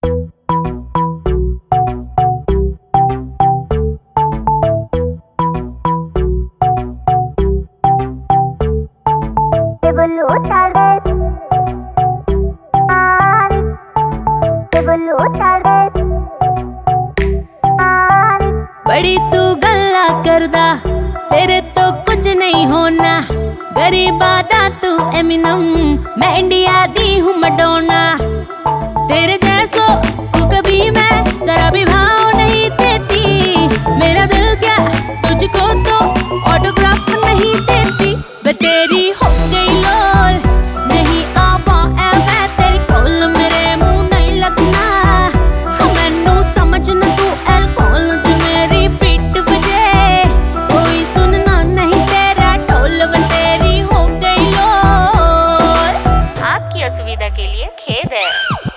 बड़ी तू गल्ला करदा, तेरे तो कुछ नहीं होना। गरीबादा तू एमिनम, मैं इंडिया दी हूँ मडोना। तेरे जैसो को कभी मैं जरा भी भाव नहीं देती। मेरा दिल क्या तुझको तो ऑटोग्राफ नहीं देती। मैं तेरी हो गई लोल, नहीं आ पाए मैं तेरी कोल। मेरे मुंह नहीं लगना, मैनू समझना तू एल्कोहल। जो मेरी पीठ बजे कोई सुनना नहीं तेरा ढोल। मैं तेरी हो गई लोल। आपकी असुविधा के लिए खेद है।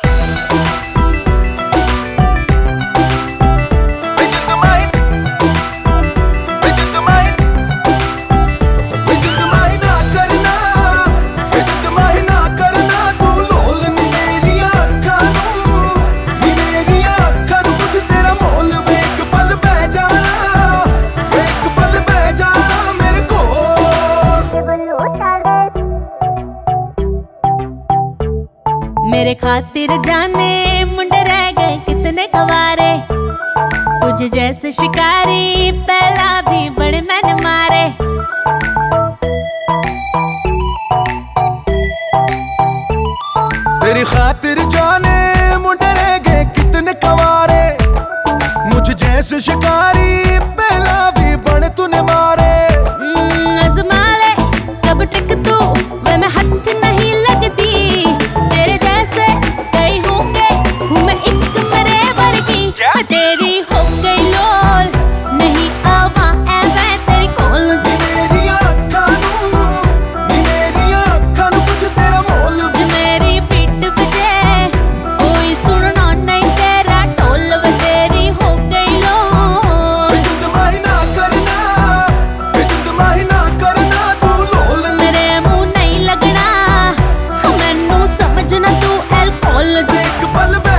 मेरे खातिर जाने मुंडे रह गए कितने कवारे। तुझे जैसे शिकारी पहला भी बड़े मैंने मारे। तेरी खातिर जाने मुंडे रह गए कितने कवारे। मुझे जैसे शिकारी पहला भी बड़े तूने मारे। आजमा ले सब ट्रिक तू, वे मैं हाथ नहीं लगती। तेरे जैसे कई होंगे, हूँ मैं एक मेरे वर्गी। मैं तेरी हो गई लोल, नहीं आवा ऐ मैं तेरी कोल। मेरी आँखां नूं कुछ तेरा मोल। जो मेरी पीठ बजे कोई सुनना नहीं तेरा ढोल। वे तेरी हो गई लोल, ना करना तू लोल। मेरे मुंह नहीं लगना, मैनू समझना तू एल्कोहल। एक पल